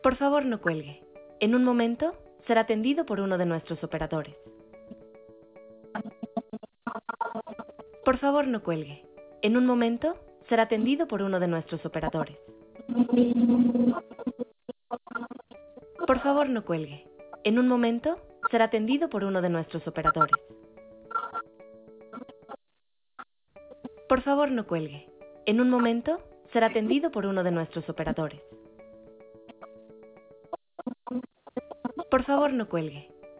Por favor, no cuelgue. En un momento será atendido por uno de nuestros operadores. Por favor, no cuelgue. En un momento será atendido por uno de nuestros operadores. Por favor, no cuelgue. En un momento será atendido por uno de nuestros operadores. Por favor, no cuelgue. En un momento será atendido por uno de nuestros operadores. Por favor, no cuelgue.